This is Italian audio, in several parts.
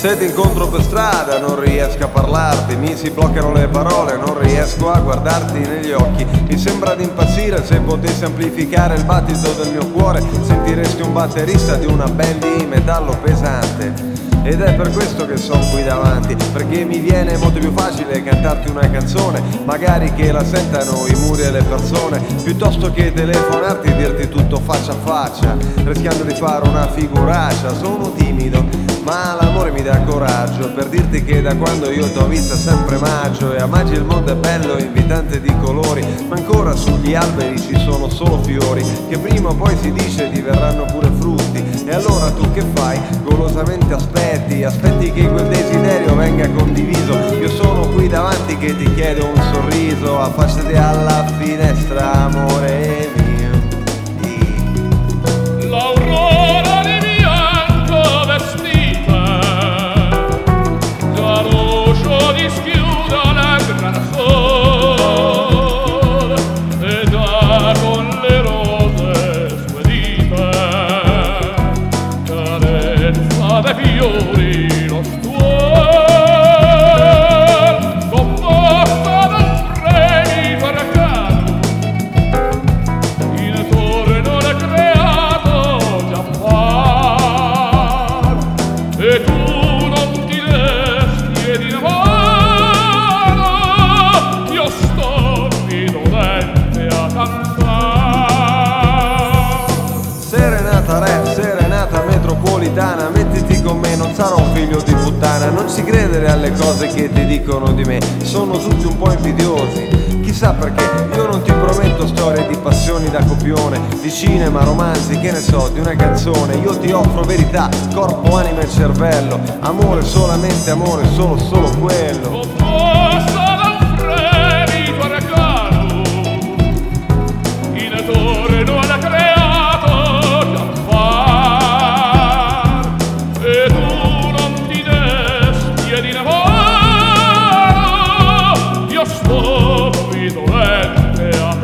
Se ti incontro per strada non riesco a parlarti, mi si bloccano le parole, non riesco a guardarti negli occhi. Mi sembra di impazzire, se potessi amplificare il battito del mio cuore sentiresti un batterista di una band di metallo pesante. Ed è per questo che sono qui davanti, perché mi viene molto più facile cantarti una canzone, magari che la sentano i muri e le persone, piuttosto che telefonarti e dirti tutto faccia a faccia, rischiando di fare una figuraccia. Sono timido, ma l'amore mi dà coraggio per dirti che da quando io t'ho vista è sempre maggio, e a maggio il mondo è bello, invitante di colori, ma ancora sugli alberi ci sono solo fiori, che prima o poi si dice diverranno pure frutti. E allora tu che fai? Golosamente aspetti che quel desiderio venga condiviso. Io sono qui davanti che ti chiedo un sorriso, affacciati alla finestra, amore mio. L'aurora di bianco vestita, l'orologio dischiude la gran sol, e da con le rose sue dita cadenza dei fiori lo stuol, composta dal fremito arcano, in torno le creato già par, e tu non ti desti di mano, io sto qui dolente a cantar. Serenata re, serenata metropolitana, mettiti con me, non sarò un figlio di puttana. Non ci credere alle cose che ti dicono di me, sono tutti un po' invidiosi. Chissà perché, io non ti prometto storie di passioni da copione, di cinema, romanzi, che ne so, di una canzone. Io ti offro verità, corpo, anima e cervello, amore, solamente amore, solo quello. Composta da un fremito arcano, in torno alla creato già par, e tu non ti desti di mano, io sto qui dolente a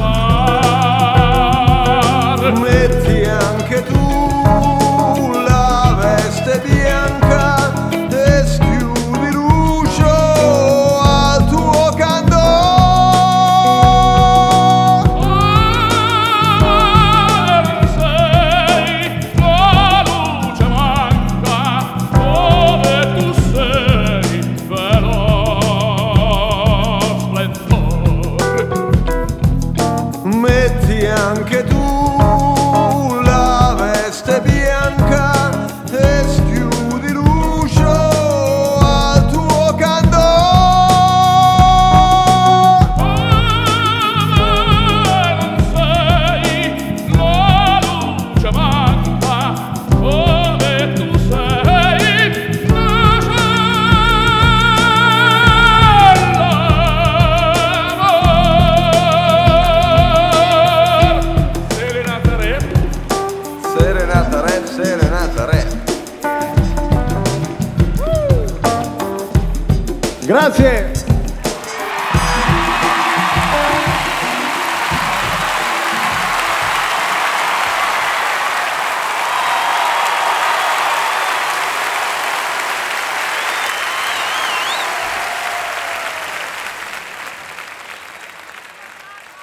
cantar. Metti anche tu la veste bianca e schiudi l'uscio al tuo candore. Sei la luce manca, dove tu sei, veloce splendore. Metti anche tu la veste bianca e schiudi l'uscio al tuo candore. Sei la luce manca, dove tu sei, Serenata re. Serenata re, serenata re. Grazie.